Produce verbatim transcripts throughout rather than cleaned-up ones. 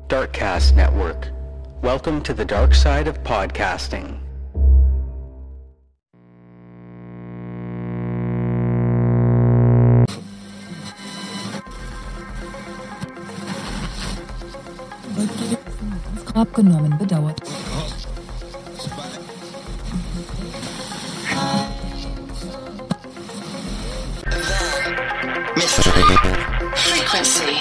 Darkcast Network. Welcome to the dark side of podcasting. Abgenommen, bedauert. Frequency.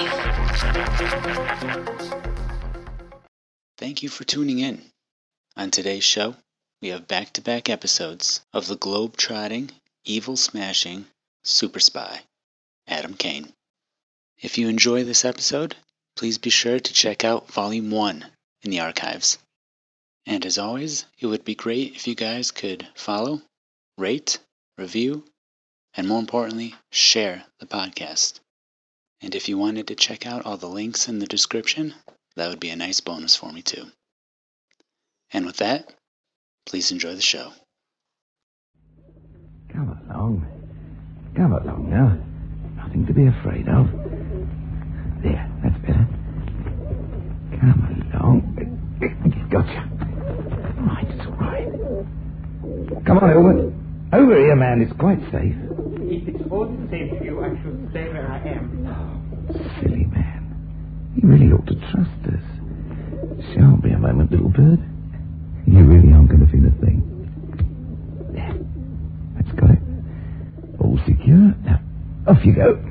Thank you for tuning in. On today's show, we have back-to-back episodes of the globe-trotting, evil-smashing super spy, Adam Kane. If you enjoy this episode, please be sure to check out Volume one in the archives. And as always, it would be great if you guys could follow, rate, review, and more importantly, share the podcast. And if you wanted to check out all the links in the description, that would be a nice bonus for me too. And with that, please enjoy the show. Come along. Come along now. Nothing to be afraid of. There, that's better. Come along. Gotcha. Right, it's all right. Come on, Elwood. Over here, man. It's quite safe. If it's all the same to you, I should stay where I am. Oh, silly man. You really ought to trust us. Shan't be a moment, little bird. You really aren't going to feel a thing. There. That's got it. All secure. Now, off you go.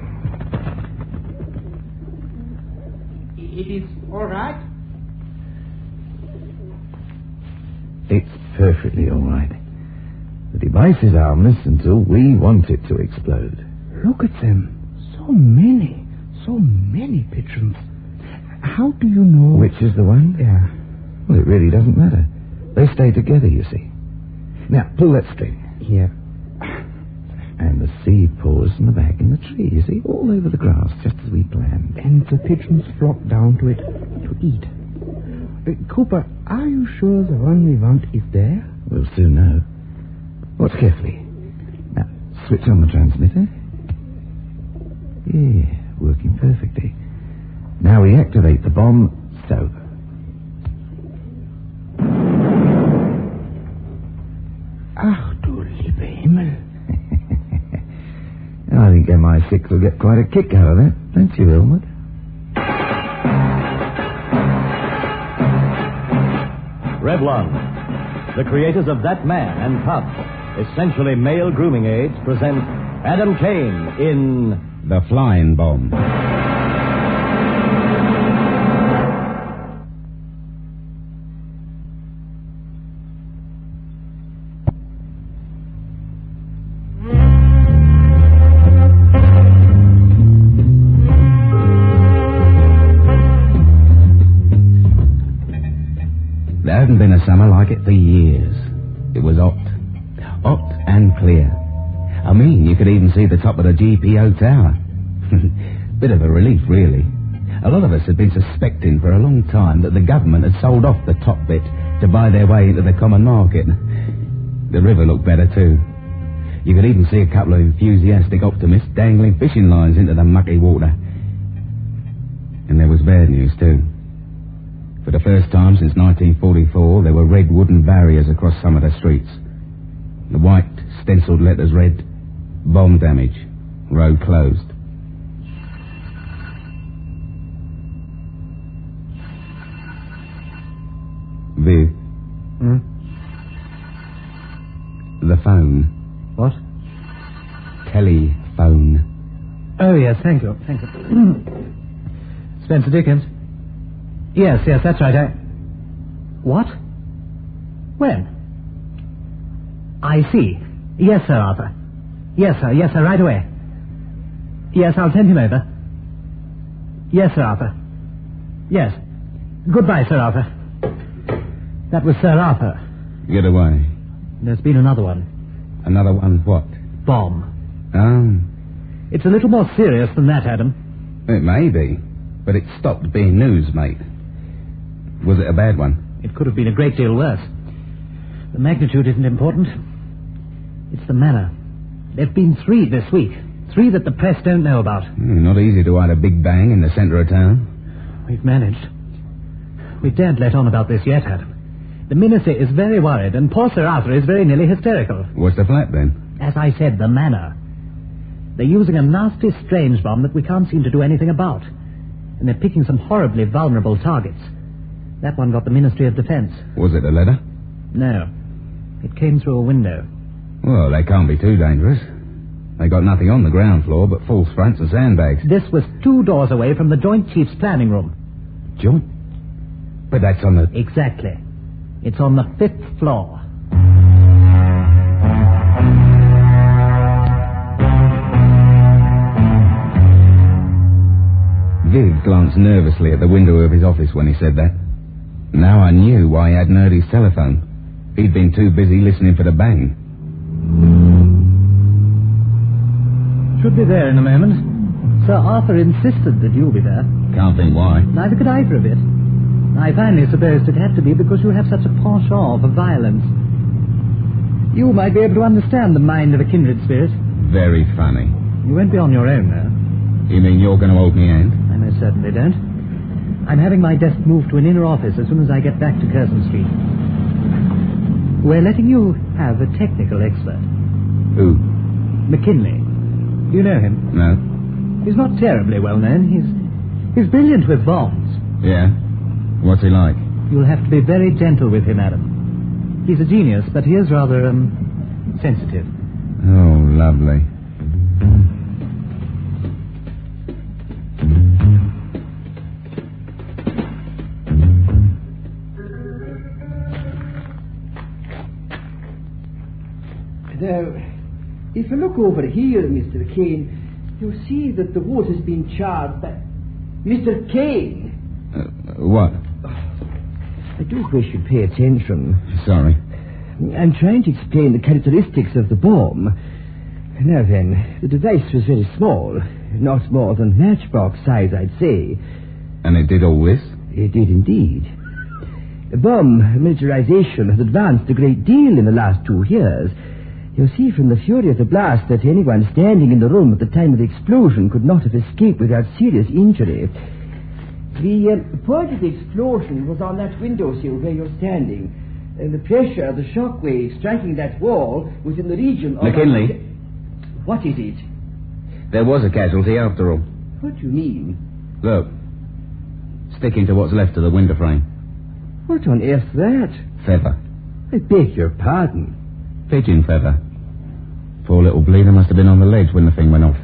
It is all right? It's perfectly all right. The device is harmless until we want it to explode. Look at them. So many. So many pigeons. How do you know... Which is the one? Yeah. Well, it really doesn't matter. They stay together, you see. Now, pull that string. Here. And the seed pours from the back in the tree, you see, all over the grass, just as we planned. And the pigeons flock down to it to eat. Uh, Cooper, are you sure the one we want is there? We'll soon know. Watch carefully. Now, switch on the transmitter. Yeah, working perfectly. Now we activate the bomb, so. Ach du liebe Himmel. I think M I six will get quite a kick out of that, don't you, Elwood? Revlon, the creators of That Man and Pup, essentially male grooming aids, present Adam Kane in The Flying Bomb. There hadn't been a summer like it for years. It was hot. Hot and clear. I mean, you could even see the top of the G P O tower. Bit of a relief, really. A lot of us had been suspecting for a long time that the government had sold off the top bit to buy their way into the common market. The river looked better, too. You could even see a couple of enthusiastic optimists dangling fishing lines into the mucky water. And there was bad news, too. For the first time since nineteen forty-four, there were red wooden barriers across some of the streets. The white, stenciled letters read, "Bomb damage. Road closed." Viv. Hmm? The phone. What? Telephone. Oh, yes, thank you, thank you. Spencer Dickens? Yes, yes, that's right, I... What? When? I see. Yes, Sir Arthur. Yes, sir, yes, sir, right away. Yes, I'll send him over. Yes, Sir Arthur. Yes. Goodbye, Sir Arthur. That was Sir Arthur. Get away. There's been another one. Another one what? Bomb. Oh. It's a little more serious than that, Adam. It may be, but it stopped being news, mate. Was it a bad one? It could have been a great deal worse. The magnitude isn't important. It's the manner. There've been three this week. Three that the press don't know about. Mm, not easy to hide a big bang in the centre of town. We've managed. We daren't let on about this yet, Adam. The minister is very worried, and poor Sir Arthur is very nearly hysterical. What's the flat, then? As I said, the manor. They're using a nasty strange bomb that we can't seem to do anything about. And they're picking some horribly vulnerable targets. That one got the Ministry of Defence. Was it a letter? No. It came through a window. Well, they can't be too dangerous. They got nothing on the ground floor but false fronts and sandbags. This was two doors away from the Joint Chiefs planning room. Joint? But that's on the... Exactly. It's on the fifth floor. Viv glanced nervously at the window of his office when he said that. Now I knew why he hadn't heard his telephone. He'd been too busy listening for the bang. Should be there in a moment. Sir Arthur insisted that you'll be there. Can't think why. Neither could I for a bit. I finally supposed it had to be because you have such a penchant for violence. You might be able to understand the mind of a kindred spirit. Very funny. You won't be on your own, though. You mean you're going to hold me hand? I most certainly don't. I'm having my desk moved to an inner office as soon as I get back to Curzon Street. We're letting you have a technical expert. Who? McKinley. Do you know him? No. He's not terribly well known. He's he's brilliant with bombs. Yeah? What's he like? You'll have to be very gentle with him, Adam. He's a genius, but he is rather, um, sensitive. Oh, lovely. Now, if you look over here, Mister Kane, you'll see that the wood has been charred by... Mister Kane! Uh, what? I do wish you'd pay attention. Sorry. I'm trying to explain the characteristics of the bomb. Now then, the device was very small, not more than matchbox size, I'd say. And it did all this? It did indeed. Bomb militarization has advanced a great deal in the last two years. You'll see from the fury of the blast that anyone standing in the room at the time of the explosion could not have escaped without serious injury. The uh, point of the explosion was on that windowsill where you're standing. And the pressure of the shock wave striking that wall was in the region of... McKinley? A... What is it? There was a casualty after all. What do you mean? Look. Sticking to what's left of the window frame. What on earth's that? Feather. I beg your pardon. Pigeon feather. Poor little bleeder must have been on the ledge when the thing went off.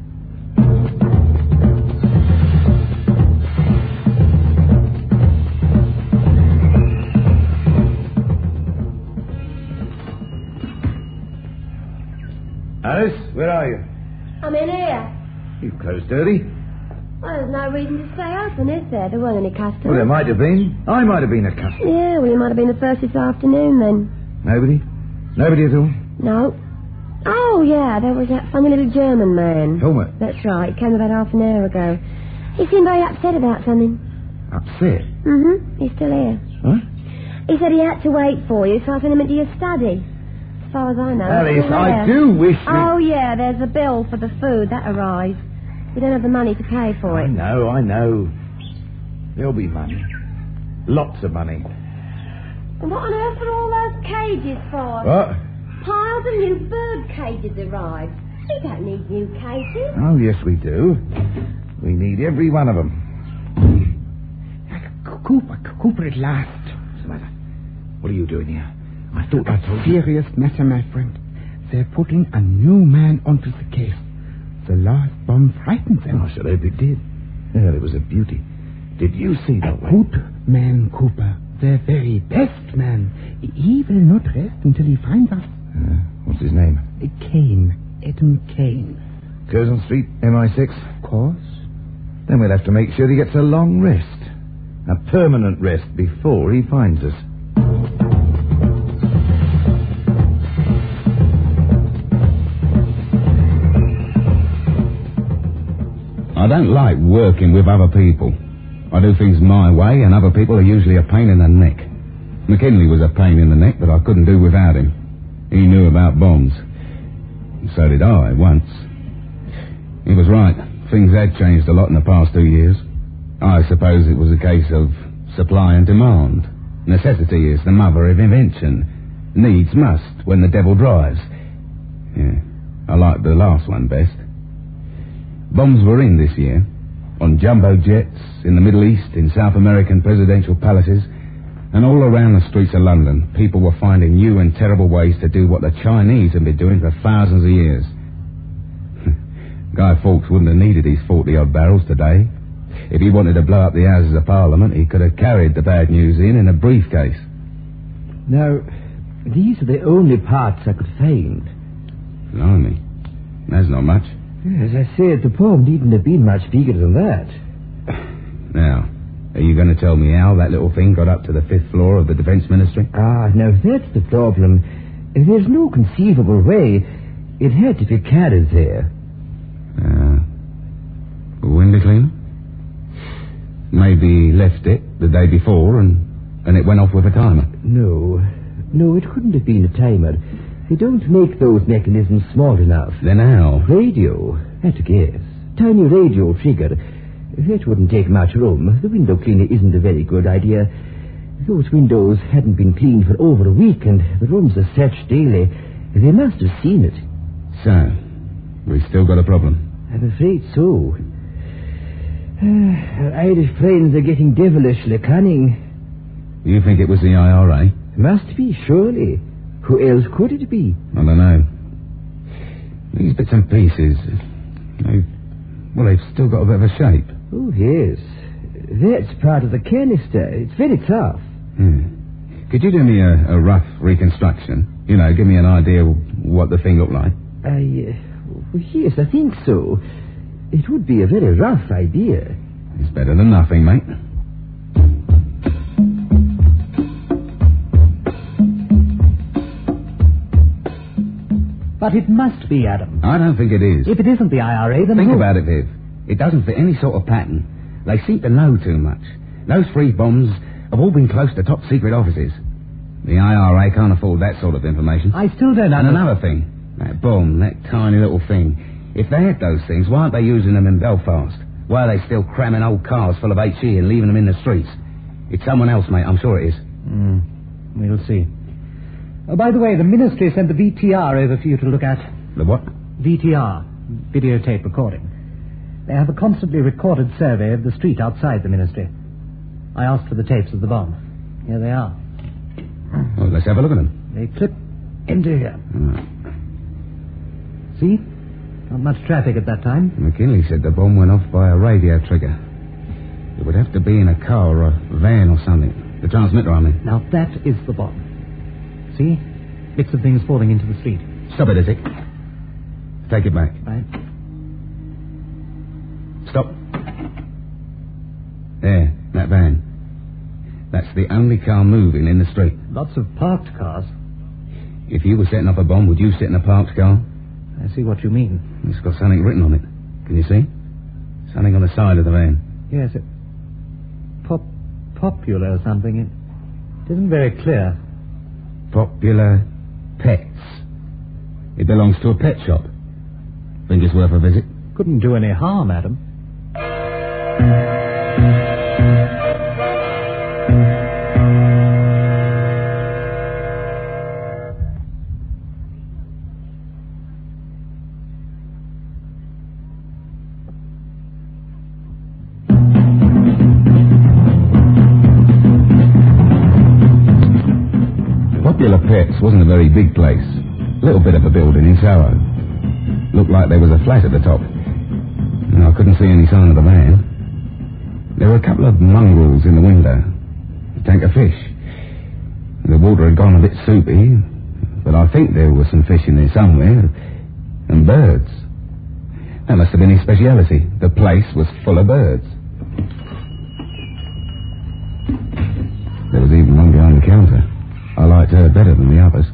Alice, where are you? I'm in here. You've closed early. Well, there's no reason to stay open, is there? There weren't any customers. Well, there might have been. I might have been a customer. Yeah, well, you might have been the first this afternoon, then. Nobody? Nobody at all? No. Oh, yeah, there was that funny little German man. Helmet? That's right. He came about half an hour ago. He seemed very upset about something. Upset? Mm-hmm. He's still here. What? He said he had to wait for you, so I sent him into your study. As far as I know. Alice, he's still I there. do wish that... Oh, yeah, there's a bill for the food. That arrived. We don't have the money to pay for I it. know, I know. There'll be money. Lots of money. And what on earth are all those cages for? What? Piles of new bird cages arrived. We don't need new cages. Oh, yes, we do. We need every one of them. Cooper, Cooper at last. What's the matter? What are you doing here? I thought A I told you. serious matter, my friend. They're putting a new man onto the case. The last bomb frightened them. Oh, I should hope it did. Well, it was a beauty. Did you see A that way? good man, Cooper. The very best man. He will not rest until he finds us. Uh, what's his name? Kane. Adam Kane. Curzon Street, M I six. Of course. Then we'll have to make sure he gets a long rest. A permanent rest before he finds us. I don't like working with other people. I do things my way, and other people are usually a pain in the neck. McKinley was a pain in the neck that I couldn't do without him. He knew about bombs. So did I, once. He was right. Things had changed a lot in the past two years. I suppose it was a case of supply and demand. Necessity is the mother of invention. Needs must when the devil drives. Yeah, I like the last one best. Bombs were in this year. On jumbo jets, in the Middle East, in South American presidential palaces, and all around the streets of London, people were finding new and terrible ways to do what the Chinese have been doing for thousands of years. Guy Fawkes wouldn't have needed his forty-odd barrels today. If he wanted to blow up the Houses of Parliament, he could have carried the bad news in in a briefcase. Now, these are the only parts I could find. Blimey, that's not much. As I said, the bomb needn't have been much bigger than that. Now, are you going to tell me how that little thing got up to the fifth floor of the Defence Ministry? Ah, now that's the problem. There's no conceivable way it had to be carried there. Uh, window cleaner? Maybe left it the day before and, and it went off with a timer. No, no, it couldn't have been a timer. They don't make those mechanisms small enough. Then how? Radio, at a guess. Tiny radio trigger. That wouldn't take much room. The window cleaner isn't a very good idea. Those windows hadn't been cleaned for over a week, and the rooms are searched daily. They must have seen it. So, we've still got a problem. I'm afraid so. Uh, our Irish friends are getting devilishly cunning. You think it was the I R A? Must be, surely. Who else could it be? I don't know. These bits and pieces, they've, well, they've still got a bit of a shape. Oh, yes. That's part of the canister. It's very tough. Hmm. Could you do me a, a rough reconstruction? You know, give me an idea of what the thing looked like. I, uh, well, yes, I think so. It would be a very rough idea. It's better than nothing, mate. But it must be, Adam. I don't think it is. If it isn't the I R A, then Think who... about it, Viv. It doesn't fit any sort of pattern. They seem to know too much. Those three bombs have all been close to top secret offices. The I R A can't afford that sort of information. I still don't And understand. another thing. That bomb, that tiny little thing. If they had those things, why aren't they using them in Belfast? Why are they still cramming old cars full of H E and leaving them in the streets? It's someone else, mate. I'm sure it is. Mm, we'll see. Oh, by the way, the ministry sent the V T R over for you to look at. The what? V T R, videotape recording. They have a constantly recorded survey of the street outside the ministry. I asked for the tapes of the bomb. Here they are. Well, let's have a look at them. They clip into here. Oh. See? Not much traffic at that time. McKinley said the bomb went off by a radio trigger. It would have to be in a car or a van or something. The transmitter, I mean. Now, that is the bomb. See? Bits of things falling into the street. Stop it, Isaac. Take it back. Right. Stop. There, that van. That's the only car moving in the street. Lots of parked cars. If you were setting up a bomb, would you sit in a parked car? I see what you mean. It's got something written on it. Can you see? Something on the side of the van. Yes, it... Pop... Popular or something. It isn't very clear. Popular Pets. It belongs to a pet shop. Think it's worth a visit? Couldn't do any harm, Adam. Popular Pets wasn't a very big place. Little bit of a building in Soho. Looked like there was a flat at the top. And I couldn't see any sign of the van. There were a couple of mongrels in the window. A tank of fish. The water had gone a bit soupy, but I think there was some fish in there somewhere. And birds. That must have been his speciality. The place was full of birds. There was even one behind the counter. I liked her better than the others.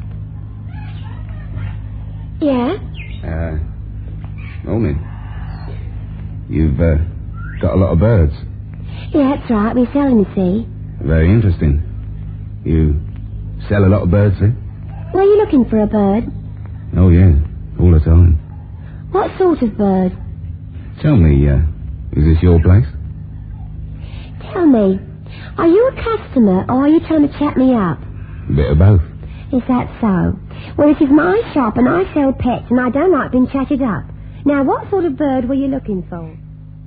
Yeah? Uh, morning. You've uh, got a lot of birds. Yeah, that's right. We're selling, see. Very interesting. You sell a lot of birds, eh? Were you looking for a bird? Oh, yeah. All the time. What sort of bird? Tell me, uh, is this your place? Tell me. Are you a customer, or are you trying to chat me up? Bit of both. Is that so? Well, this is my shop, and I sell pets, and I don't like being chatted up. Now, what sort of bird were you looking for?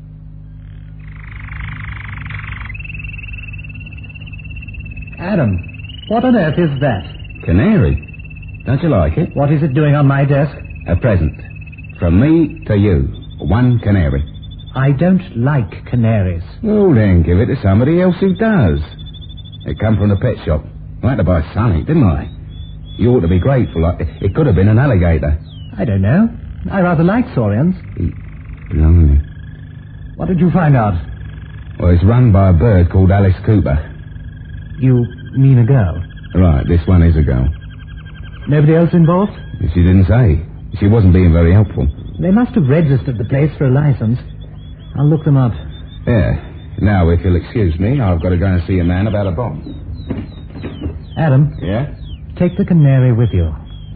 Adam, what on earth is that? Canary. Don't you like it? What is it doing on my desk? A present. From me to you. One canary. I don't like canaries. Oh, then give it to somebody else who does. It come from the pet shop. I had to buy something, didn't I? You ought to be grateful. Like it could have been an alligator. I don't know. I rather like saurians. Blimey. What did you find out? Well, it's run by a bird called Alice Cooper. You mean a girl? Right, this one is a girl. Nobody else involved? She didn't say. She wasn't being very helpful. They must have registered the place for a license. I'll look them up. Yeah. Now, if you'll excuse me, I've got to go and see a man about a bomb. Adam? Yeah? Take the canary with you.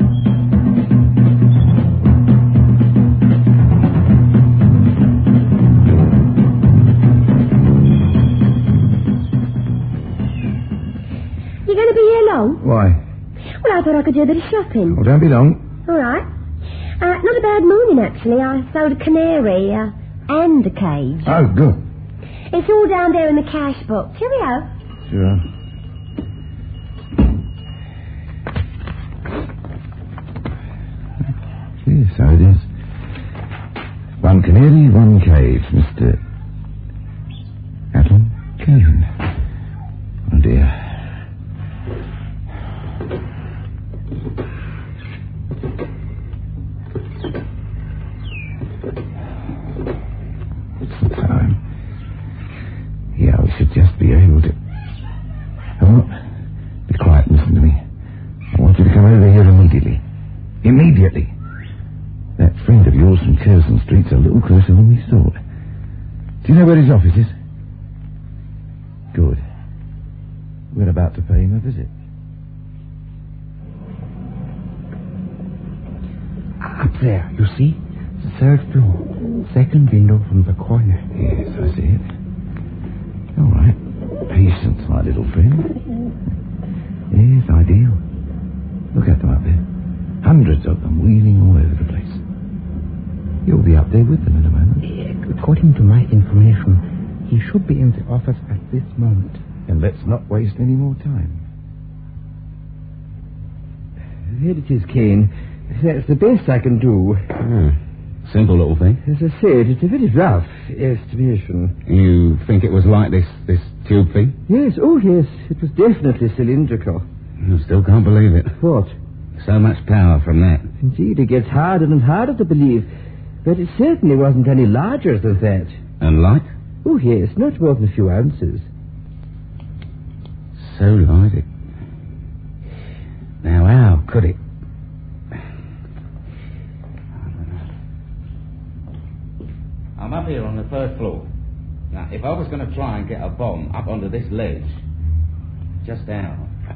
You going to be here long? Why? Well, I thought I could do a bit of shopping. Oh, don't be long. All right. Uh, not a bad morning, actually. I sold a canary uh, and a cage. Oh, good. It's all down there in the cash book. Cheerio. Sure. Yes, so it is. One canary, one cage, Mister Adam Kane. Oh, dear. What's the time? Yeah, we should just be able to... Oh, be quiet and listen to me. I want you to come over here immediately. Immediately. That friend of yours from Curzon Street's a little closer than we thought. Do you know where his office is? Good. We're about to pay him a visit. Up there, you see? The third floor. Second window from the corner. Yes, I see it. All right. Patience, my little friend. Yes, ideal. Look at them up there. Hundreds of them wheeling all over the place. You'll be up there with them in a moment. According to my information, he should be in the office at this moment. And let's not waste any more time. There it is, Kane. That's the best I can do. Ah, simple little thing. As I said, it's a very rough estimation. You think it was like this, this tube thing? Yes, oh yes, it was definitely cylindrical. I still can't believe it. What? So much power from that. Indeed, it gets harder and harder to believe. But it certainly wasn't any larger than that. And light? Oh yes, not more than a few ounces. So light it. Now, how could it? I'm up here on the third floor. Now, if I was going to try and get a bomb up onto this ledge, just how?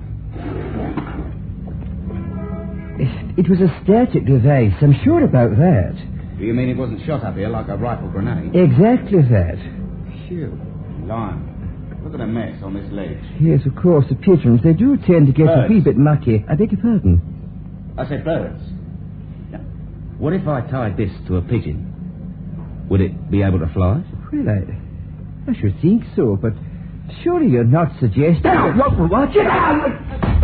It, it was a static device, I'm sure about that. Do you mean it wasn't shot up here like a rifle grenade? Exactly that. Phew. Lime. Look at the mess on this ledge. Yes, of course, the pigeons, they do tend to get Birds. a wee bit mucky. I beg your pardon. I said birds. Now, what if I tied this to a pigeon? Would it be able to fly? Well, I, I should think so, but surely you're not suggesting... Down! What? What? Get down!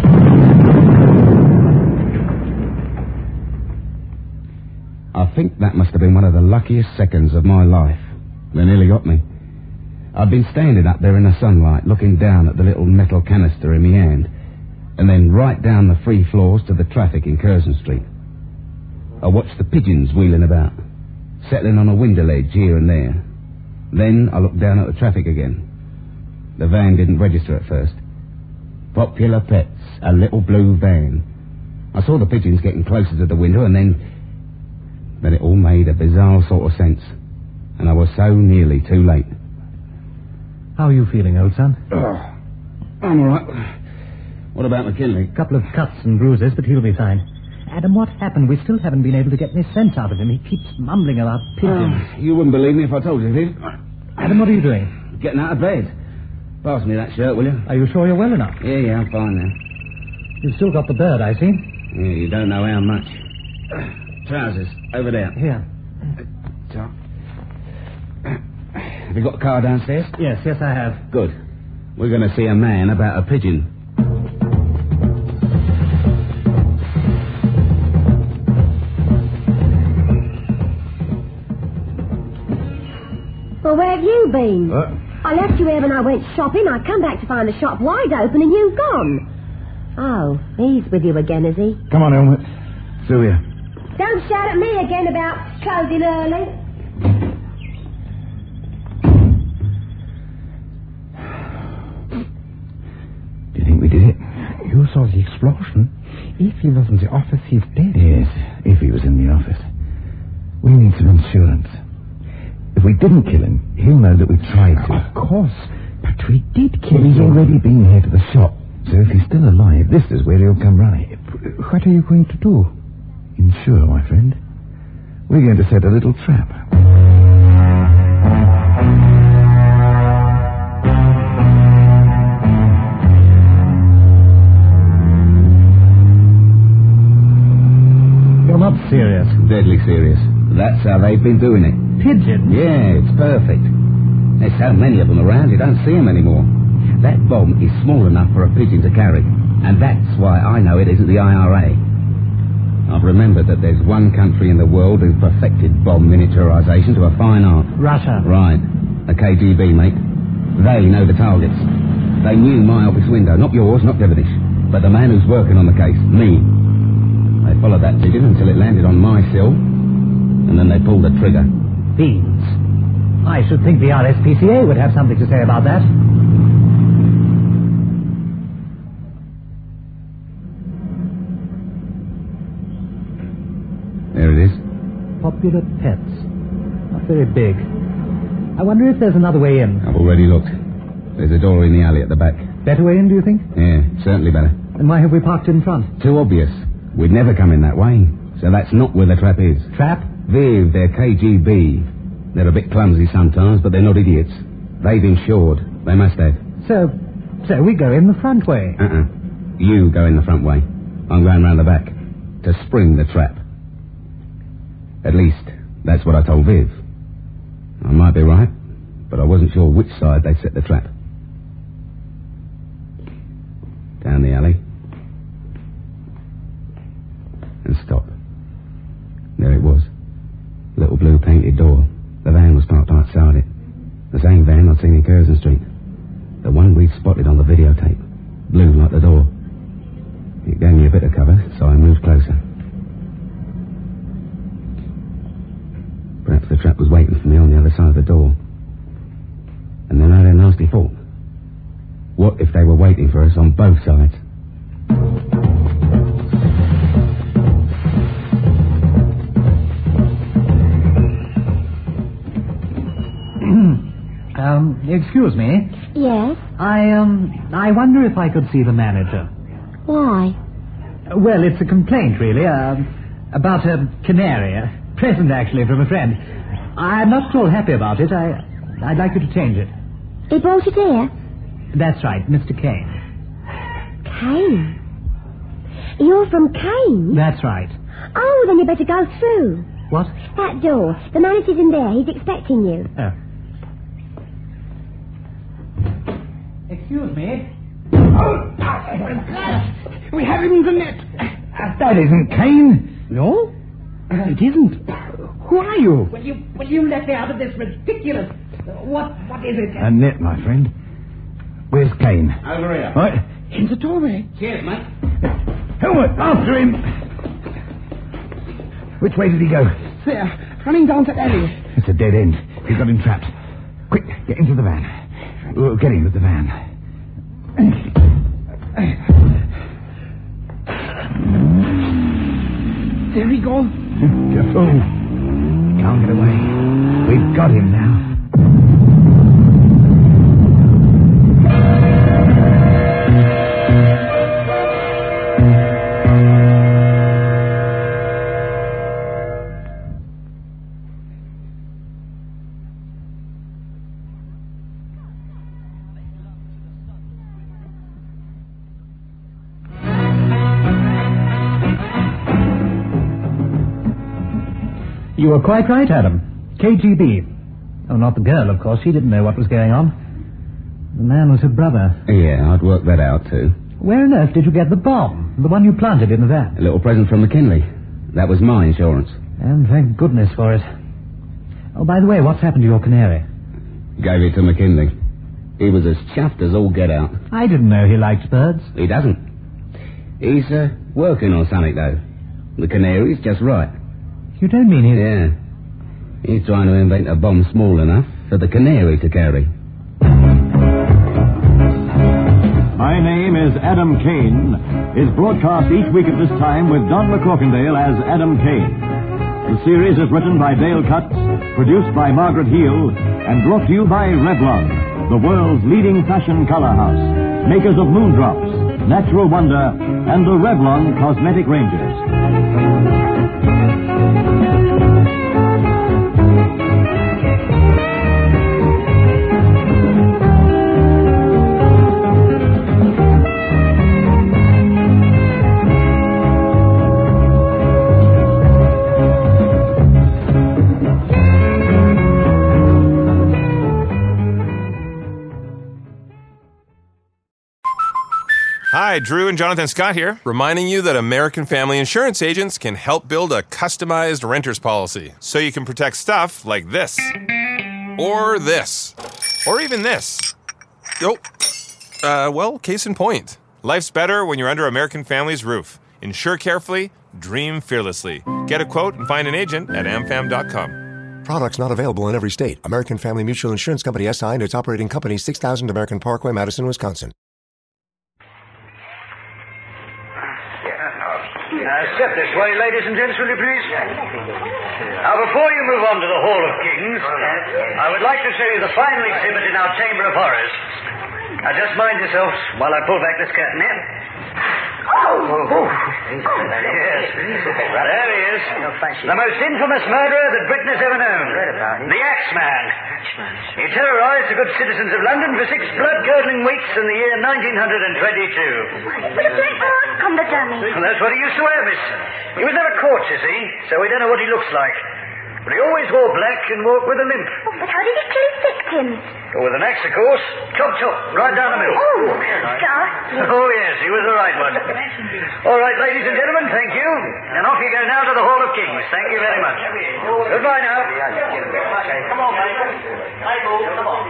I think that must have been one of the luckiest seconds of my life. They nearly got me. I'd been standing up there in the sunlight, looking down at the little metal canister in my hand, and then right down the three floors to the traffic in Curzon Street. I watched the pigeons wheeling about, settling on a window ledge here and there. Then I looked down at the traffic again. The van didn't register at first. Popular Pets, a little blue van. I saw the pigeons getting closer to the window, and then... Then it all made a bizarre sort of sense. And I was so nearly too late. How are you feeling, old son? Oh, I'm all right. What about McKinley? A couple of cuts and bruises, but he'll be fine. Adam, what happened? We still haven't been able to get any sense out of him. He keeps mumbling about pigeons. Uh, you wouldn't believe me if I told you, did you? Adam, what are you doing? Getting out of bed. Pass me that shirt, will you? Are you sure you're well enough? Yeah, yeah, I'm fine now. You've still got the bird, I see. Yeah, you don't know how much. Trousers, over there. Here. So. Have you got the car downstairs? Yes, yes, I have. Good. We're going to see a man about a pigeon. Well, where have you been? What? I left you here when I went shopping. I come back to find the shop wide open and you've gone. Oh, he's with you again, is he? Come on, Helmut. Through here. Don't shout at me again about closing early. Do you think we did it? You saw the explosion. If he was in the office, he's dead. Yes, if he was in the office. We need some insurance. If we didn't kill him, he'll know that we tried to. Of course. But we did kill him. He's already been here to the shop. So if he's still alive, this is where he'll come running. What are you going to do? Insure, my friend. We're going to set a little trap. You're not serious. Deadly serious. That's how they've been doing it. Pigeons? Yeah, it's perfect. There's so many of them around, you don't see them anymore. That bomb is small enough for a pigeon to carry, and that's why I know it isn't the I R A. I've remembered that there's one country in the world who's perfected bomb miniaturization to a fine art. Russia. Right. The K G B, mate. They know the targets. They knew my office window, not yours, not Devenish, but the man who's working on the case, me. They followed that pigeon until it landed on my sill, and then they pulled the trigger. Beans. I should think the R S P C A would have something to say about that. There it is. Popular Pets. Not very big. I wonder if there's another way in. I've already looked. There's a door in the alley at the back. Better way in, do you think? Yeah, certainly better. Then why have we parked in front? Too obvious. We'd never come in that way. So that's not where the trap is. Trap? Viv, they're K G B. They're a bit clumsy sometimes, but they're not idiots. They've insured. They must have. So, so we go in the front way. Uh-uh. You go in the front way. I'm going round the back. To spring the trap. At least, that's what I told Viv. I might be right, but I wasn't sure which side they set the trap. Down the alley. And stop. There it was. Little blue painted door. The van was parked outside it. The same van I'd seen in Curzon Street. The one we'd spotted on the videotape. Blue like the door. It gave me a bit of cover, so I moved closer. Perhaps the trap was waiting for me on the other side of the door. And then I had a nasty thought. What if they were waiting for us on both sides? um, excuse me. Yes? I, um, I wonder if I could see the manager. Why? Well, it's a complaint, really, um, about a canary. A present, actually, from a friend. I'm not at all happy about it. I, I'd like you to change it. He brought it here? That's right, Mister Kane. Kane? You're from Kane? That's right. Oh, then you better go through. What? That door. The manager's in there. He's expecting you. Oh. Excuse me. Oh, we have him in the net. That isn't Kane. No? It isn't. Who are you? Will you, will you let me out of this ridiculous... What, what is it? A net, my friend. Where's Kane? Over here. What? In the doorway. Cheers, mate. Helmut, after him. Which way did he go? There, running down that alley. It's a dead end. He's got him trapped. Quick, get into the van. We'll get him with the van. There he goes. You fool. Can't get away. We've got him now. You were quite right, Adam. K G B. Oh, not the girl, of course. She didn't know what was going on. The man was her brother. Yeah, I'd worked that out, too. Where on earth did you get the bomb? The one you planted in the van? A little present from McKinley. That was my insurance. And thank goodness for it. Oh, by the way, what's happened to your canary? Gave it to McKinley. He was as chuffed as all get out. I didn't know he liked birds. He doesn't. He's uh, working on something, though. The canary's just right. You don't mean he... Yeah. He's trying to invent a bomb small enough for the canary to carry. My Name is Adam Kane is broadcast each week at this time with Don McCorkindale as Adam Kane. The series is written by Dale Cutts, produced by Margaret Heel, and brought to you by Revlon, the world's leading fashion color house, makers of Moondrops, Natural Wonder, and the Revlon Cosmetic Ranges. Hi, Drew and Jonathan Scott here, reminding you that American Family Insurance agents can help build a customized renter's policy so you can protect stuff like this, or this, or even this. Oh, uh, well, case in point. Life's better when you're under American Family's roof. Insure carefully, dream fearlessly. Get a quote and find an agent at am fam dot com. Products not available in every state. American Family Mutual Insurance Company S I and its operating company, six thousand American Parkway, Madison, Wisconsin. Uh, step this way, ladies and gents, will you please? Now, before you move on to the Hall of Kings, I would like to show you the final exhibit in our Chamber of Horrors. Now, just mind yourselves while I pull back this curtain here. Oh! oh. Yes. There he is. The most infamous murderer that Britain has ever known. The Axeman. He terrorized the good citizens of London for six blood-curdling weeks in the year nineteen twenty-two. With a black mask on the dummy. Well, that's what he used to wear, miss. He was never caught, you see, so we don't know what he looks like. But he always wore black and walked with a limp. Oh, but how did he kill his victims? Oh, with an axe, of course. Chop, chop, right down the middle. Oh, ghastly. Oh, yes, he was the right one. All right, ladies and gentlemen, thank you. And off you go now to the Hall of Kings. Thank you very much. Goodbye now. Come on, mate. Come on.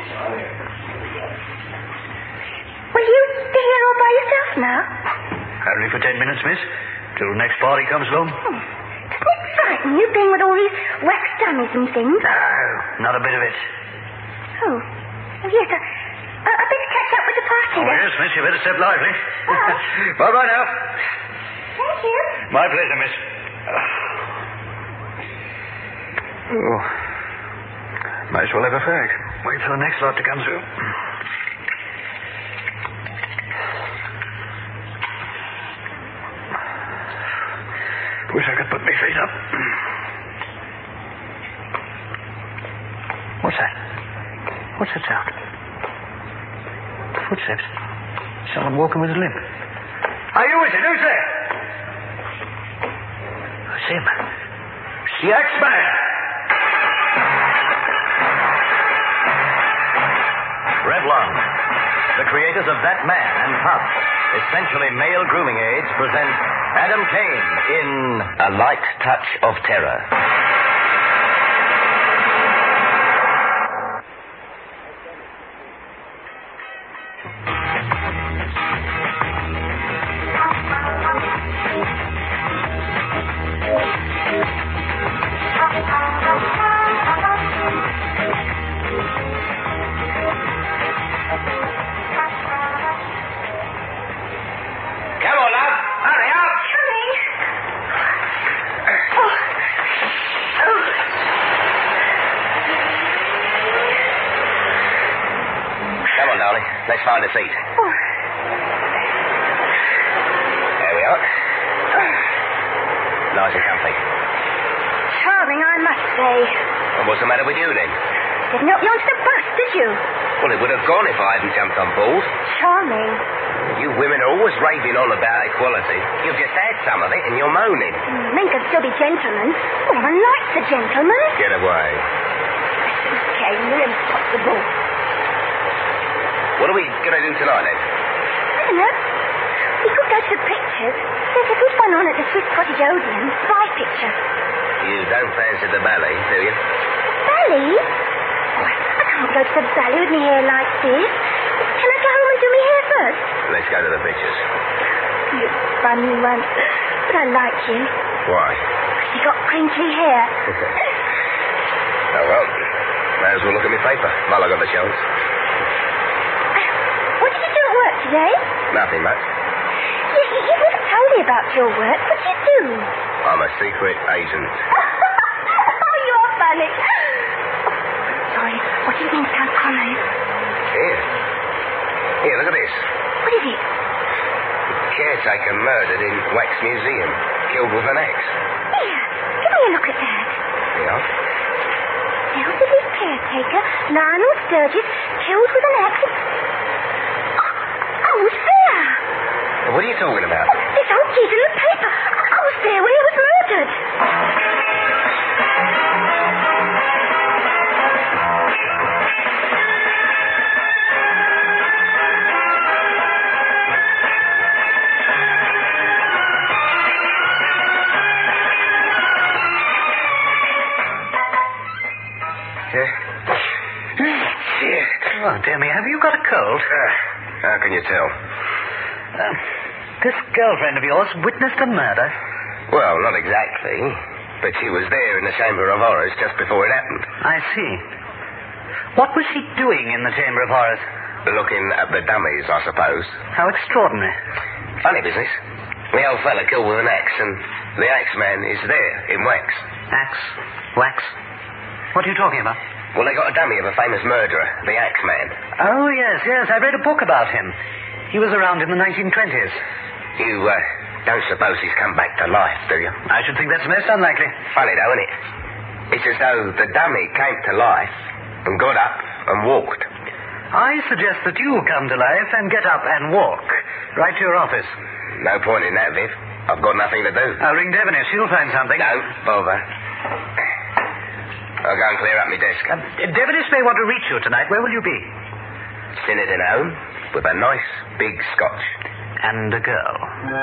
Will you stay here all by yourself now? Only for ten minutes, miss. Till the next party comes along. Hmm. Doesn't it frighten you being with all these wax dummies and things? No, not a bit of it. Oh, oh yes, I, I, I better catch up with the party Oh, then. yes, miss, you better step lively. Oh. Bye-bye now. Thank you. My pleasure, miss. Oh. Might as well have a fag. Wait for the next lot to come through. Wish I could put my feet up. What's that? What's that sound? Footsteps. Someone walking with a limp. Are you with it? Who's there? It's him. It's the Axeman. Revlon, the creators of That Man and Pup, essentially male grooming aids, present Adam Kane in A Light Touch of Terror. Let's find a seat. Oh. There we are. Nice and comfy. Charming, I must say. Well, what's the matter with you, then? Didn't help you onto the bus, did you? Well, it would have gone if I hadn't jumped on board. Charming. You women are always raving on about equality. You've just had some of it and you're moaning. Mm, men can still be gentlemen. No one likes a gentleman. Get away. Okay, you're impossible. What are we going to do tonight, then? I don't know. We could go to the pictures. There's a good one on at the Swiss Cottage Odeon. Spy picture. You don't fancy the ballet, do you? Ballet? Oh, I can't go to the ballet with my hair like this. Can I go home and do my hair first? Let's go to the pictures. You're funny one. But I like you. Why? You got crinkly hair. Oh, well. May as well look at my paper while I got the chance. What did you do at work today? Nothing much. You, you, you never told me about your work. What do you do? I'm a secret agent. Oh, you're funny. Oh, sorry. What do you mean so common? Here. Here, look at this. What is it? Caretaker murdered in Wax Museum. Killed with an axe. Here, give me a look at that. Yeah? Elderly caretaker, Lionel Sturgis, killed with an axe. Oh, I was there. What are you talking about? This old kid in the paper. I was there when he was murdered. Oh, dear me, have you got a cold? Uh, how can you tell? Uh, this girlfriend of yours witnessed a murder? Well, not exactly. But she was there in the Chamber of Horrors just before it happened. I see. What was she doing in the Chamber of Horrors? Looking at the dummies, I suppose. How extraordinary. Funny business. The old fella killed with an axe, and the axe man is there in wax. Axe? Wax? What are you talking about? Well, they got a dummy of a famous murderer, the axe man. Oh, yes, yes. I read a book about him. He was around in the nineteen twenties. You, uh, don't suppose he's come back to life, do you? I should think that's most unlikely. Funny, though, isn't it? It's as though the dummy came to life and got up and walked. I suggest that you come to life and get up and walk. Right to your office. No point in that, Viv. I've got nothing to do. I'll ring Devenish. She'll find something. Don't bother. I'll go and clear up my desk. Uh, Devenish may want to reach you tonight. Where will you be? Snitterton home with a nice big scotch. And a girl.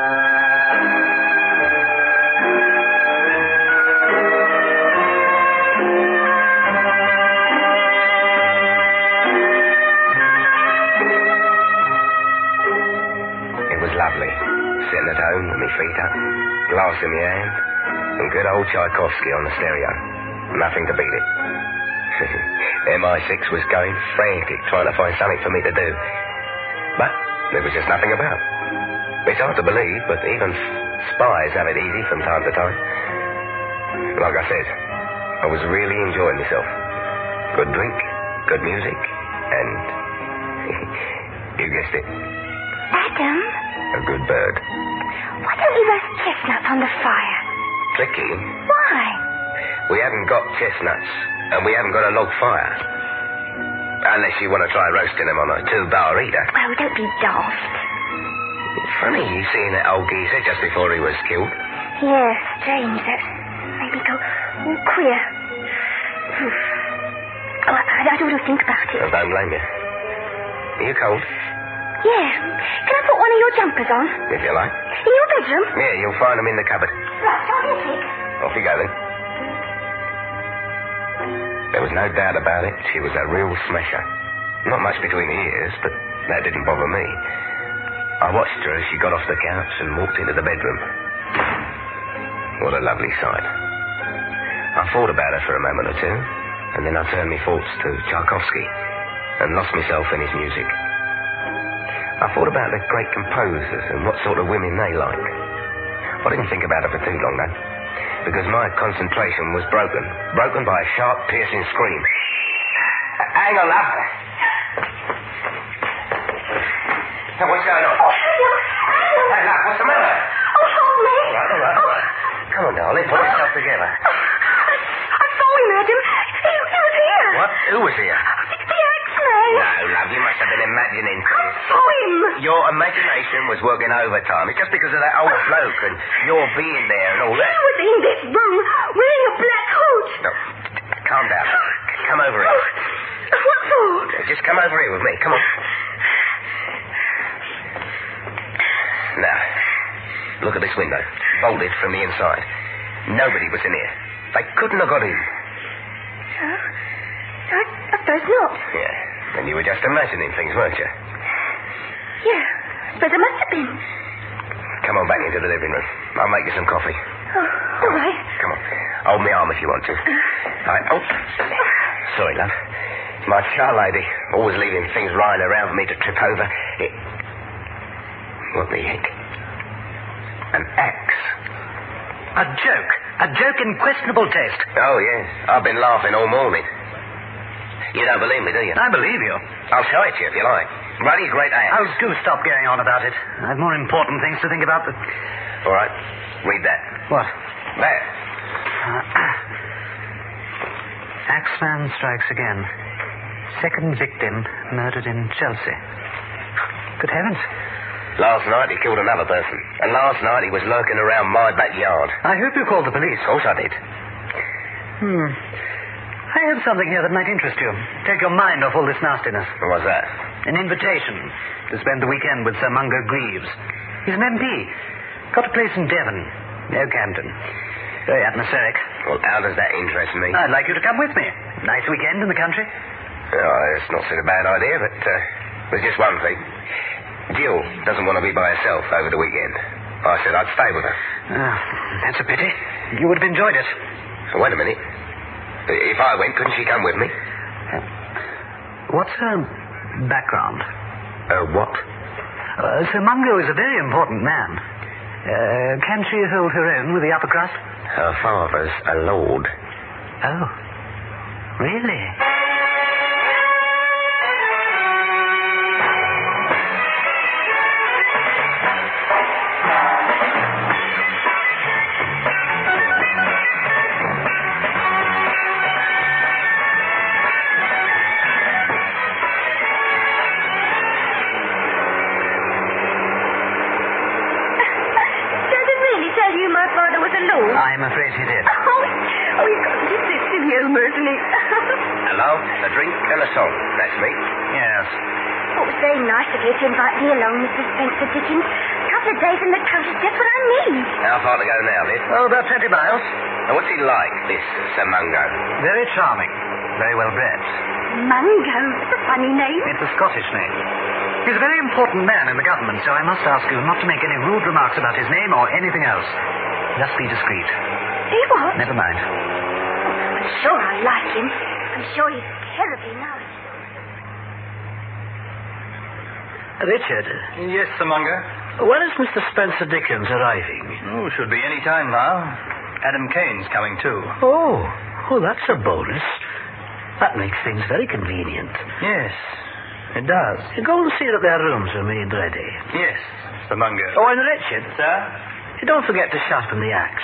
It was lovely, sitting at home with my feet up, glass in my hand, and good old Tchaikovsky on the stereo. Nothing to beat it. M I six was going frantic trying to find something for me to do. But there was just nothing about. It's hard to believe, but even spies have it easy from time to time. Like I said, I was really enjoying myself. Good drink, good music, and you guessed it, Adam? a good bird. Why don't you roast chestnuts on the fire? Tricky. Why? We haven't got chestnuts, and we haven't got a log fire. Unless you want to try roasting them on a two-bar heater. Oh, don't be daft. It's funny you seeing that old geezer just before he was killed. Yeah, strange. That made me go all queer. Oh, I, I don't want to think about it. I don't blame you. Are you cold? Yeah. Can I put one of your jumpers on? If you like. In your bedroom? Yeah, you'll find them in the cupboard. Right, I'll be a tick. Off you go, then. There was no doubt about it. She was a real smasher. Not much between the ears, but that didn't bother me. I watched her as she got off the couch and walked into the bedroom. What a lovely sight. I thought about her for a moment or two, and then I turned my thoughts to Tchaikovsky and lost myself in his music. I thought about the great composers and what sort of women they like. I didn't think about it for too long, though, because my concentration was broken. Broken by a sharp, piercing scream. Hang on, love. Now, what's going on? Oh, Adam! Adam! Hey, love, what's the matter? Oh, hold me. All right, all right, all right. Come on, darling, pull yourself together. I, I saw him, Adam. He, he was here. What? Who was here? The X-Man. No, love, you must have been imagining. I saw him. your imagination was working overtime. It's just because of that old bloke and your being there and all that. He was in this room wearing a black coat. No, calm down. Come over here. What for? Just come over here with me. Come on. Now, look at this window. Bolted from the inside. Nobody was in here. They couldn't have got in. No? I, I suppose not. Yeah. And you were just imagining things, weren't you? Yeah. I suppose I must have been. Come on back into the living room. I'll make you some coffee. Oh, all right. Come on. Hold my arm if you want to. Right. Oh. Sorry, love. It's my char lady. Always leaving things lying around for me to trip over. It... What the heck? An axe. A joke. A joke in questionable taste. Oh, yes. I've been laughing all morning. You don't believe me, do you? I believe you. I'll show it to you if you like. Bloody great axe. Oh, do stop going on about it. I have more important things to think about. But... All right. Read that. What? There. Uh, Axeman strikes again. Second victim murdered in Chelsea. Good heavens. Last night he killed another person. And last night he was lurking around my backyard. I hope you called the police. Of course I did. Hmm. I have something here that might interest you. Take your mind off all this nastiness. What's that? An invitation to spend the weekend with Sir Mungo Greaves. He's an M P. Got a place in Devon, near Camden. Very atmospheric. Well, how does that interest me? I'd like you to come with me. Nice weekend in the country. Oh, it's not such a bad idea, but uh, there's just one thing. Jill doesn't want to be by herself over the weekend. I said I'd stay with her. Oh, that's a pity. You would have enjoyed it. Wait a minute. If I went, couldn't she come with me? Uh, what's her background? Uh, what? Uh, Sir Mungo is a very important man. Uh, can she hold her own with the upper crust? Her father's a lord. Oh, really? I'm afraid he did. Oh, oh, you've got to sit to me, Elmersley. Hello, a drink and a song. That's me. Yes. Oh, it was very nice of you to invite me along, Mister Spencer Dickens. A couple of days in the country's just what I need. How far to go now, Liz? Oh, about twenty miles. Now, what's he like, this Sir Mungo? Very charming. Very well bred. Mungo? That's a funny name. It's a Scottish name. He's a very important man in the government, so I must ask you not to make any rude remarks about his name or anything else. Just be discreet. He what? Never mind. Oh, I'm sure I like him. I'm sure he's terribly nice. Richard. Yes, Sir Mungo. When is Mister Spencer Dickens arriving? Oh, should be any time now. Adam Kane's coming too. Oh, oh, that's a bonus. That makes things very convenient. Yes, it does. You go and see that their rooms are made ready. Yes, Sir Mungo. Oh, and Richard. Sir? You don't forget to sharpen the axe.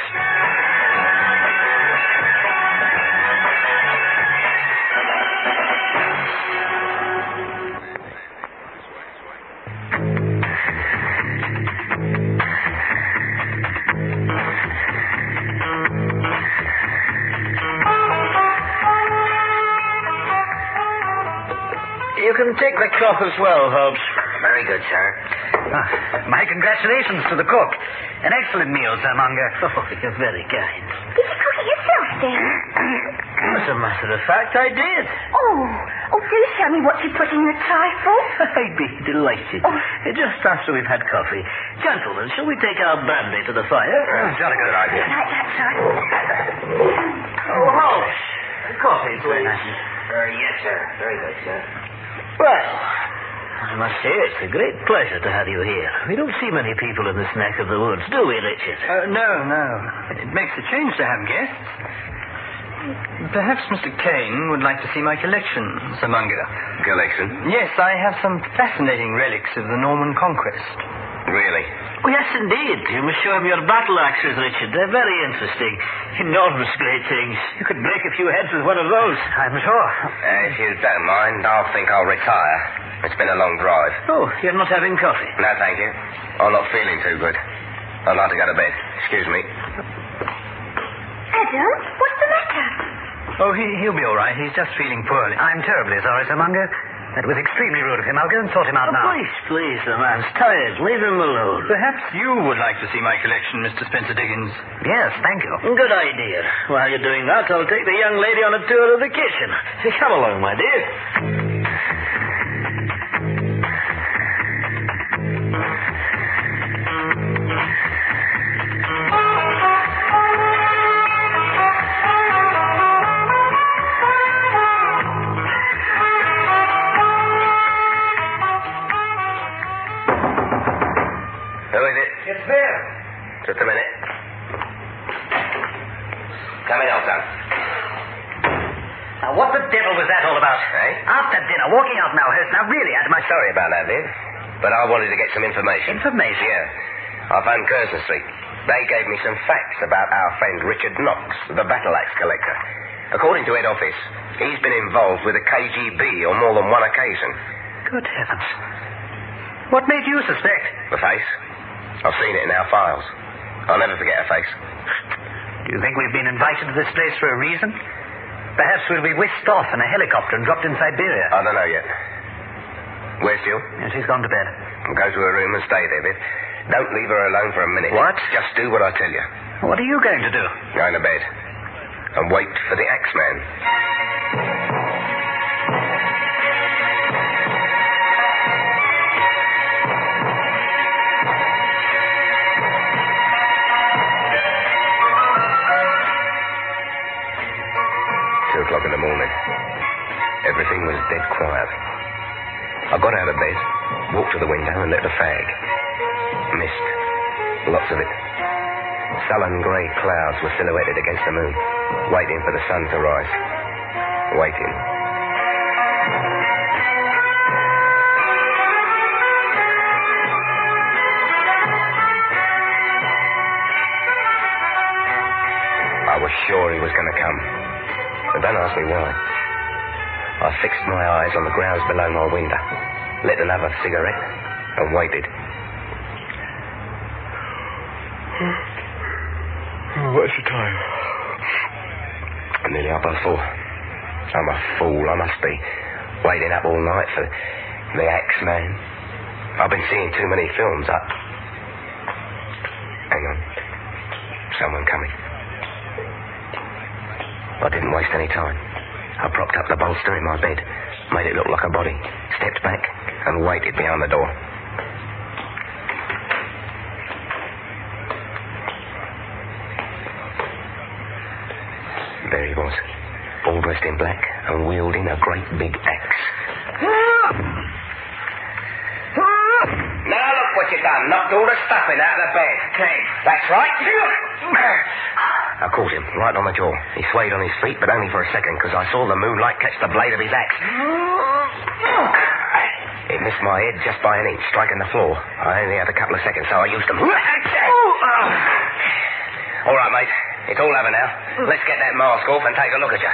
You can take the cloth as well, Hobbs. Very good, sir. Ah, my congratulations to the cook. An excellent meal, Sir Mungo. Oh, you're very kind. Did you cook it yourself, then? As a matter of fact, I did. Oh, oh, do tell me what you put in the trifle. I'd be delighted. Oh. Just after we've had coffee. Gentlemen, shall we take our brandy to the fire? Uh, jolly good idea. Like that, sir. Oh, Hobbs. Coffee, please. Uh, yes, sir. Very good, sir. Well, I must say it's a great pleasure to have you here. We don't see many people in this neck of the woods, do we, Richard? Uh, no, no. It makes a change to have guests. Perhaps Mister Kane would like to see my collection, Sir Mungo. Collection? Yes, I have some fascinating relics of the Norman Conquest. Really? Oh, yes, indeed. You must show him your battle axes, Richard. They're very interesting. Enormous great things. You could break a few heads with one of those. I'm sure. Uh, if you don't mind, I'll think I'll retire. It's been a long drive. Oh, you're not having coffee? No, thank you. I'm not feeling too good. I'd like to go to bed. Excuse me. Adam, what's the matter? Oh, he, he'll be all right. He's just feeling poorly. I'm terribly sorry, Sir Munger. That was extremely rude of him. I'll go and sort him out oh, now. Please, please, the man's tired. Leave him alone. Perhaps you would like to see my collection, Mister Spencer Dickens. Yes, thank you. Good idea. While you're doing that, I'll take the young lady on a tour of the kitchen. Come along, my dear. It's there. Just a minute. Come in, old son. Now, what the devil was that all about? Eh? After dinner, walking out Melhurst. Now, really, Adam, I... Sorry about that, Viv. But I wanted to get some information. Information? Yeah. I phoned Curzon Street. They gave me some facts about our friend Richard Knox, the battle axe collector. According to head office, he's been involved with the K G B on more than one occasion. Good heavens. What made you suspect? The face. I've seen it in our files. I'll never forget her face. Do you think we've been invited to this place for a reason? Perhaps we'll be whisked off in a helicopter and dropped in Siberia. I don't know yet. Where's Jill? Yeah, she's gone to bed. Go to her room and stay there, Viv. Don't leave her alone for a minute. What? Just do what I tell you. What are you going to do? Go to bed. And wait for the Axeman. Two o'clock in the morning. Everything was dead quiet. I got out of bed, walked to the window and lit the fag. Mist. Lots of it. Sullen grey clouds were silhouetted against the moon, waiting for the sun to rise. Waiting. I was sure he was going to come. But don't ask me why. I fixed my eyes on the grounds below my window, lit another cigarette, and waited. Oh, what's the time? Nearly half past four. I'm a fool, I must be. Waiting up all night for the Axeman. I've been seeing too many films. I... Hang on. Someone coming. I didn't waste any time. I propped up the bolster in my bed, made it look like a body, stepped back, and waited behind the door. There he was, all dressed in black and wielding a great big axe. Now look what you done. Knocked all the stuffing out of the bed. Okay. That's right. I caught him right on the jaw. He swayed on his feet, but only for a second, because I saw the moonlight catch the blade of his axe. It missed my head just by an inch, striking the floor. I only had a couple of seconds, so I used them. All right, mate. It's all over now. Let's get that mask off and take a look at you.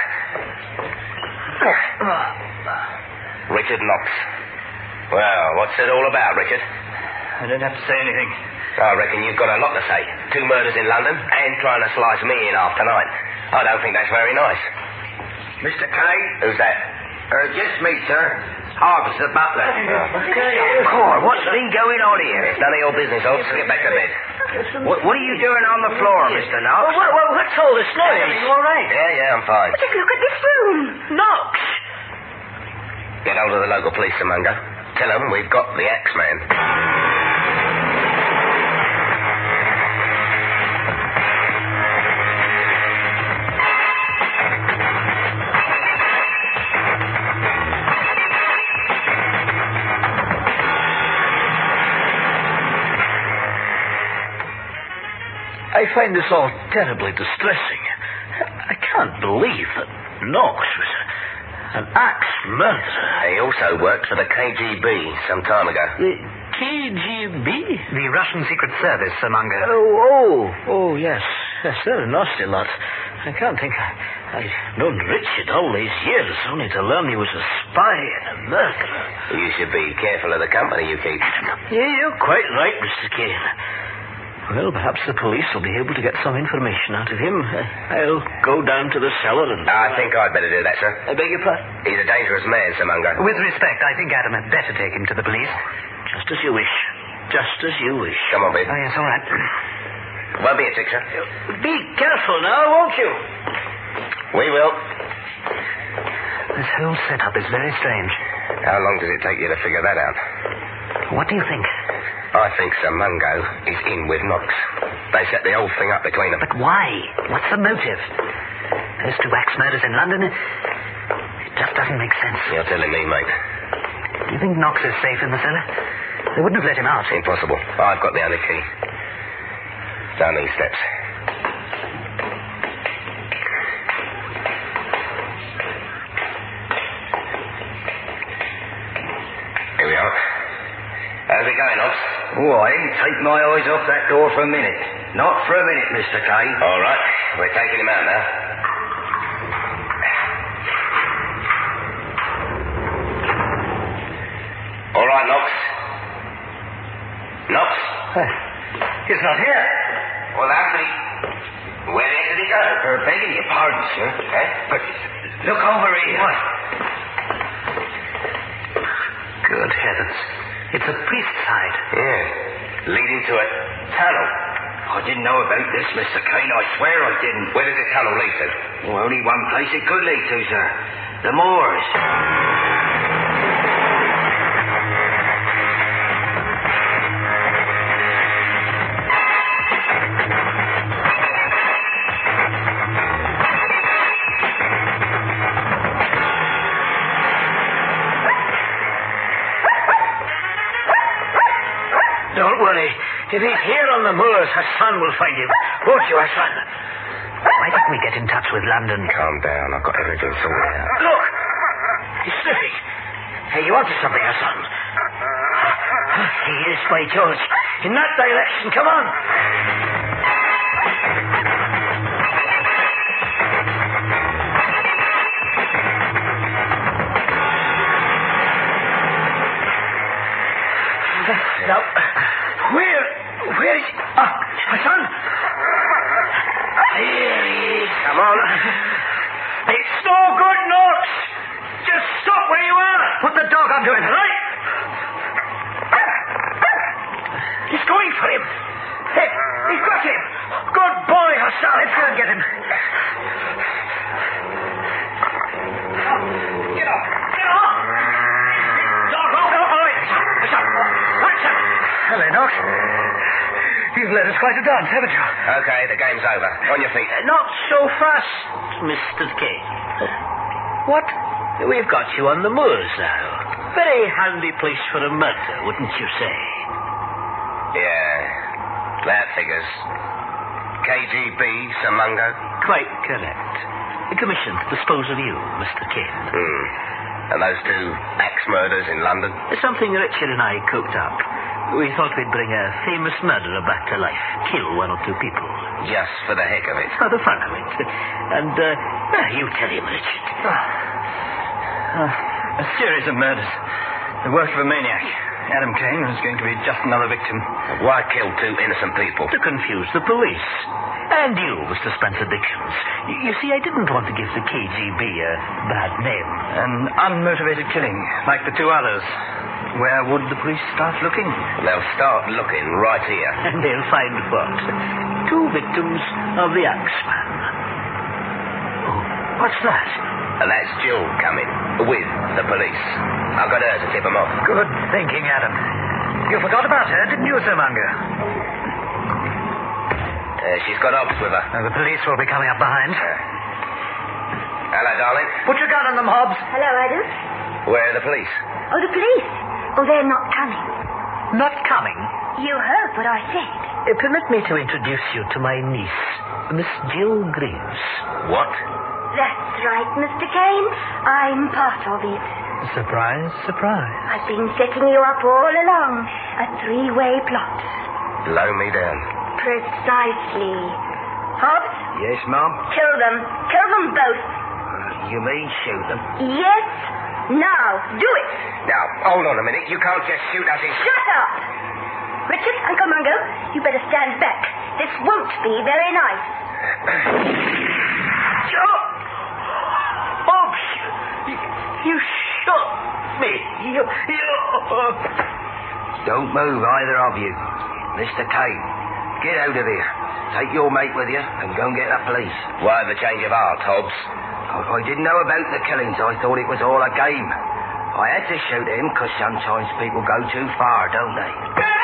Richard Knox. Well, what's it all about, Richard? I don't have to say anything. I reckon you've got a lot to say. Two murders in London and trying to slice me in half tonight. I don't think that's very nice. Mister Kane? Who's that? Uh, just me, sir. Harvest, the butler. Oh. Core, what's been going on here? It's none of your business, Oaks. Get back to bed. What, what are you doing on the floor, Mister Knox? Well, well, what's all this noise? Are you all right? Yeah, yeah, I'm fine. Just look at this room. Knox! Get hold of the local police, Sir Munger. Tell them we've got the Axeman. I find this all terribly distressing. I can't believe that Knox was an axe murderer. He also worked for the K G B some time ago. The K G B? The Russian Secret Service, Sir Munger. Oh, oh, oh, yes. Yes, they're a nasty lot. I can't think I, I've known Richard all these years, only to learn he was a spy and a murderer. You should be careful of the company you keep. Yeah, you're quite right, Mister Kane. Well, perhaps the police will be able to get some information out of him. I'll go down to the cellar and... I think I'd better do that, sir. I beg your pardon? He's a dangerous man, Sir Munger. With respect, I think Adam had better take him to the police. Just as you wish. Just as you wish. Come on, babe. Oh, yes, all right. Won't be a tick, sir. Be careful now, won't you? We will. This whole setup is very strange. How long does it take you to figure that out? What do you think? I think Sir Mungo is in with Knox. They set the whole thing up between them. But why? What's the motive? Those two axe murders in London, it just doesn't make sense. You're telling me, mate. Do you think Knox is safe in the cellar? They wouldn't have let him out. Impossible. I've got the only key. Down these steps. Here we are. How's it going, Knox? Oh, I ain't taken my eyes off that door for a minute. Not for a minute, Mister Kane. All right. We're taking him out now. All right, Knox. Knox? He's not here. Well, Anthony, where the heck did he go? Uh, begging your pardon, sir. Eh? But look over here. What? Good heavens. It's a priest's hide. Yeah. Leading to a tunnel. I didn't know about this, Mister Kane. I swear I didn't. Where does the tunnel lead to? Well, only one place it could lead to, sir. The moors. Don't worry. If he's here on the moors, Hassan will find him. Won't you, Hassan? Why didn't we get in touch with London? Calm down. I've got everything sorted out. Look! He's slipping. Hey, you onto something, Hassan. He is, by George. In that direction. Come on. Now, where, where is... Ah, Hassan! There he is. Come on. It's no good, Knox. Just stop where you are. Put the dog onto him. Right. He's going for him. Hey, he's got him. Good boy, Hassan. Let's go and get him. Get up. Get up. Dog, oh, no, all right. Hassan. Watch out. Hello, Knox. You've led us quite a dance, haven't you? Okay, the game's over. On your feet. Uh, not so fast, Mister Kane. What? We've got you on the moors now. Very handy place for a murder, wouldn't you say? Yeah, that figures. K G B, Sir Mungo? Quite correct. Commissioned to dispose of you, Mister Kane. Hmm. And those two axe murders in London? Something Richard and I cooked up. We thought we'd bring a famous murderer back to life. Kill one or two people. Just for the heck of it? For the fun of it. And, uh, well, you tell him, Richard. Uh, a series of murders. The work of a maniac. Adam Kane was going to be just another victim. Why kill two innocent people? To confuse the police. And you, Mister Spencer Dickens. You, you see, I didn't want to give the K G B a bad name. An unmotivated killing, like the two others. Where would the police start looking? They'll start looking right here. And they'll find what? Two victims of the Axeman. Oh, what's that? And that's Jill coming, with the police. I got her to tip them off. Good thinking, Adam. You forgot about her, didn't you, Sir Munger? Uh, she's got Hobbs with her. And the police will be coming up behind. Uh, hello, darling. Put your gun on them, Hobbs. Hello, Adam. Where are the police? Oh, the police. Oh, they're not coming. Not coming? You heard what I said. Uh, permit me to introduce you to my niece, Miss Jill Greaves. What? That's right, Mister Kane. I'm part of it. Surprise, surprise. I've been setting you up all along. A three-way plot. Blow me down. Precisely. Hobbs, Yes, Mum? kill them. Kill them both. You mean shoot them? Yes. Now, do it. Now, hold on a minute. You can't just shoot us in... Shut up. Richard, Uncle Mungo, you better stand back. This won't be very nice. Hobbs! You, you shot me. You, you... Don't move, either of you. Mister Kane, get out of here. Take your mate with you and go and get the police. Why the change of heart, Hobbs? If I didn't know about the killings, I thought it was all a game. I had to shoot him because sometimes people go too far, don't they?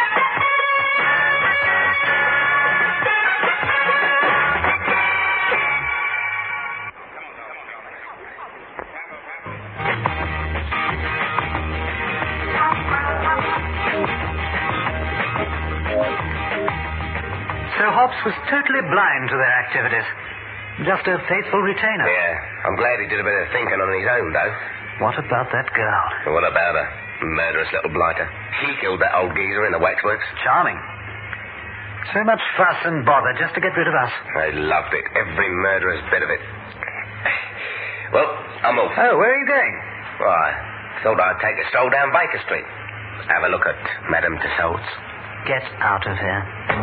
So Hobbs was totally blind to their activities. Just a faithful retainer. Yeah, I'm glad he did a bit of thinking on his own, though. What about that girl? What about her? Murderous little blighter. She killed that old geezer in the waxworks. Charming. So much fuss and bother just to get rid of us. I loved it. Every murderous bit of it. Well, I'm off. Oh, where are you going? Why, thought I'd take a stroll down Baker Street. Have a look at Madame Tussauds. Get out of here.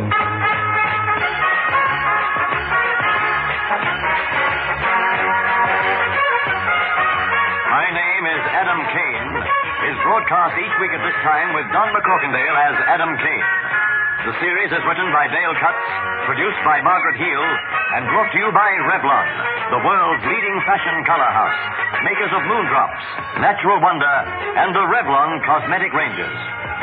My name is Adam Kane. Is broadcast each week at this time with Don McCorkindale as Adam Kane. The series is written by Dale Cutts, produced by Margaret Heel, and brought to you by Revlon, the world's leading fashion color house, makers of Moondrops, Natural Wonder, and the Revlon cosmetic ranges.